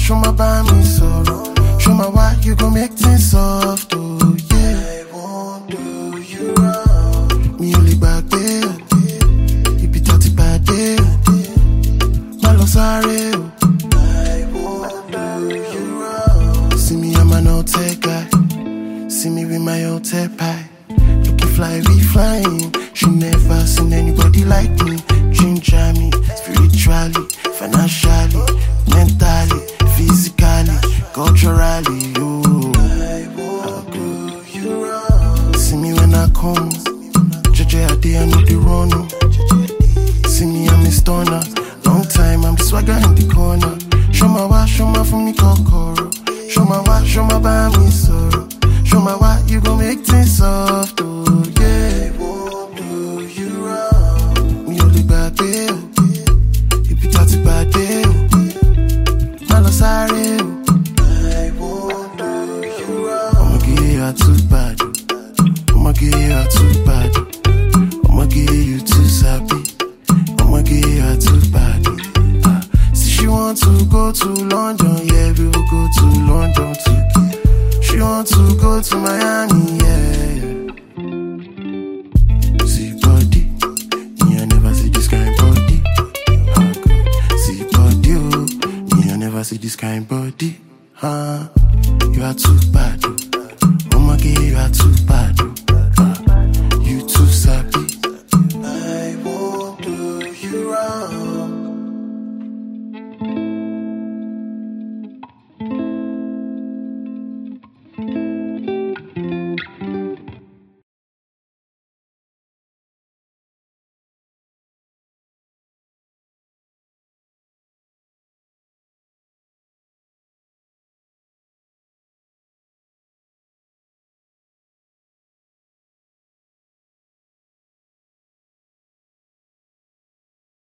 show my by me sorrow. Show my why you gon' make things soft, oh yeah. I won't do you wrong. Me only back there. You be 30 bad day. My love sorry. I won't do you wrong. See me, I'm an old tech guy. See me with my old tech pie. Looking fly, we flying. She never seen anybody like me. Ginger me, spiritually, financially, mentally, physically, culturally, yo. I won't do you wrong. See me when I come, JJ a day I know the run. See me I'm a stoner. Long time I'm the swagger in the corner. Show my why, show my for me kokoro. Show my why, show my by me sorrow. Show my why you gon' make things soft, oh yeah. I won't do you wrong. Me only bad day. You be 30 bad day. My love sorry. I won't do you wrong. I'ma give you too bad. I'ma give you too bad. I'ma give you too sappy. I'ma give you too bad. See she want to go to London, yeah, we will go to London too. She want to go to Miami, yeah. See body, me I never see this kind body. See body, oh, me I never see this kind body. You are too bad, oh. I'ma give you are too bad.